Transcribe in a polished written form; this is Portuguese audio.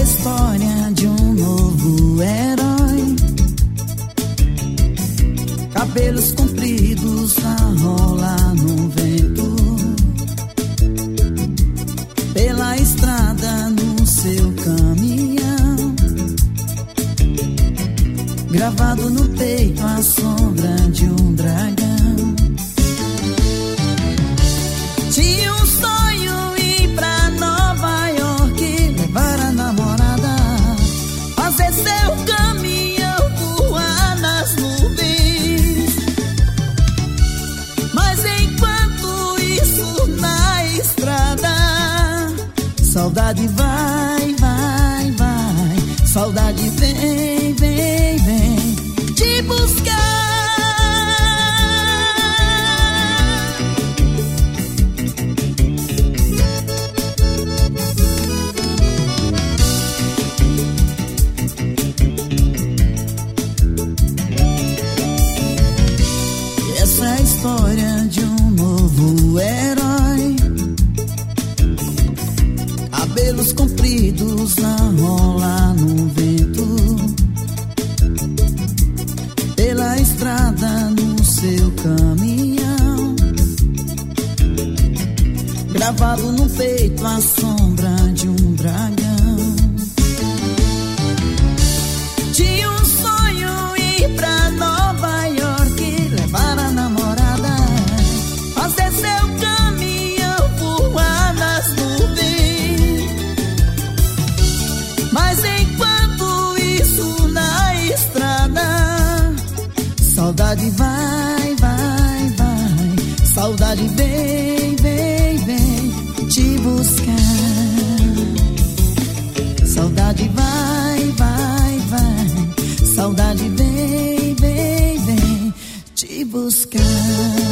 história de um novo herói. Cabelos compridos a rolar no vento, pela estrada no seu caminhão, gravado no peito a sombra de um dragão. Tinha um sonho ir pra Nova York, levar a namorada, fazer seu caminhão voar nas nuvens. Mas enquanto isso na estrada, saudade vai, vai, vai, saudade vem, vem, vem te buscar. Essa é a história de um novo herói. Cabelos compridos a rolar no vento, pela estrada no seu caminhão, gravado no peito a sombra de um dragão. Tinha um sonho ir pra Nova York, levar a namorada, fazer seu caminhão voar nas nuvens. Mas enquanto isso na estrada, saudade vai, vai, vai, saudade vem, vem, vem te buscar. Saudade vai, vai, vai, saudade vem, vem, vem te buscar.